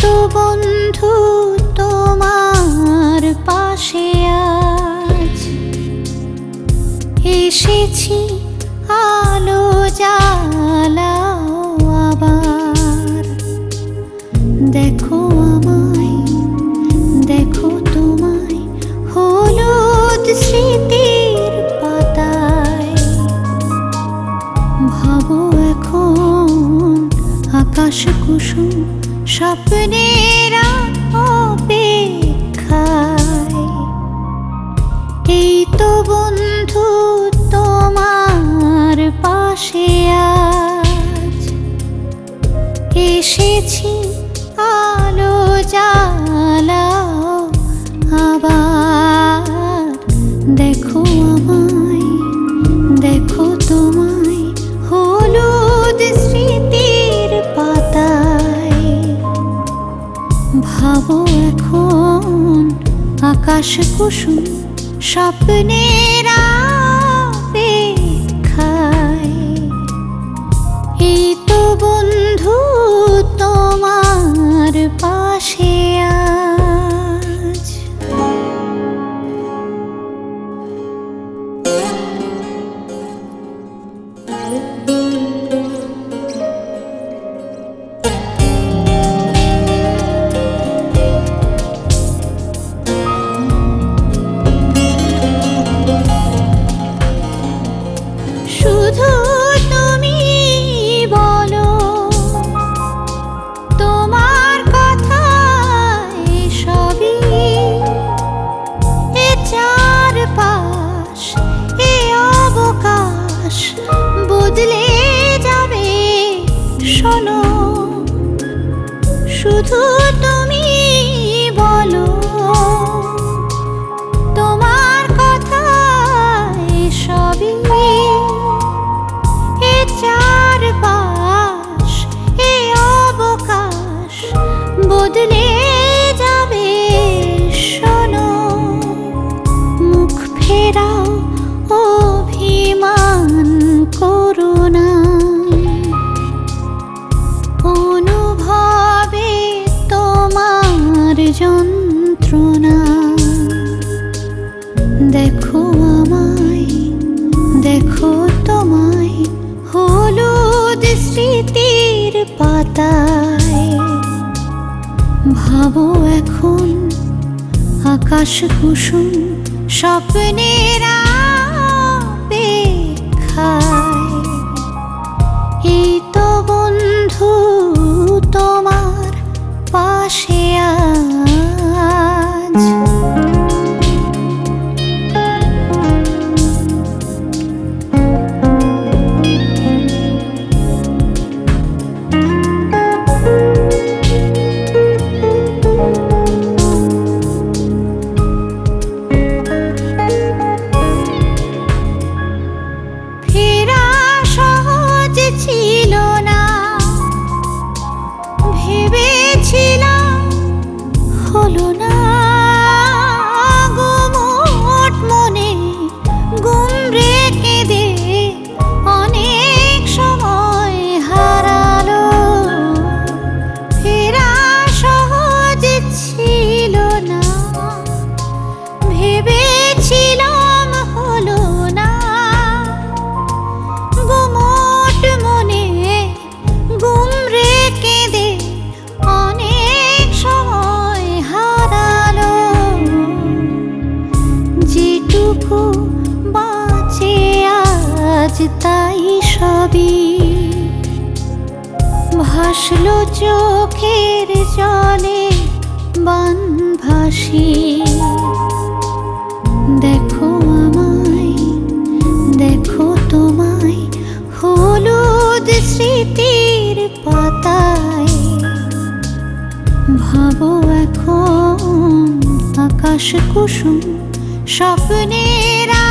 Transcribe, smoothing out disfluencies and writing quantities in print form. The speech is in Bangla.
তো বন্ধু তোমার পাশে আজ এসেছি, আলো জ্বালাও আবার। দেখো আমায়, দেখো তোমায়, হলুদ স্মৃতির পাতায়। ভাবো এখন আকাশ কুসুম স্বপ্নের অপেক্ষায়। এই তো বন্ধু তোমার পাশে আজ এসেছি, আলো জ্বালাও আবার। দেখো আমায়, দেখো তোমায়, হলুদ স্মৃতির পাতায়। ভাবো এখন আকাশ কুসুম স্বপ্নের অপেক্ষায়। এই তো বন্ধু তোমার পাশে আজ। শুধু তুমি বলো তোমার কথায় সবই, এ চারপাশ, এ অবকাশ বদলে যাবে শোনো। শুধু তুমি বলো তোমার কথায় সবই, এ চারপাশ, এ অবকাশ বদলে যাবে শোনো। মুখ ফেরাও, অভিমান করো না, অনুভবে তোমার যন্ত্রণা। দেখো আমায়, দেখো তোমায়, হলুদ স্মৃতির পাতায়। ভাবো এখন আকাশ কুসুম স্বপ্নের অপেক্ষায়। এই তো বন্ধু তোমার পাশে আজ। ফেরা সহজ ছিল না, ভেবেছিলাম হলো না। গুমোট মনে গুম রেখে দে অনেক সময় হারালো। ফেরা সহজ ছিল না, ভেবেছিলাম হলো না। গুমোট মনে গুম রেখে দে অনেক সময় হারালো। যেটুকু বাঁচে আজ তাই সবই ভাসলো চোখের জলে বানভাসি। দেখো আমায়, দেখো তোমায়, হলুদ স্মৃতির পাতায়। ভাবো এখন আকাশ কুসুম স্বপ্নের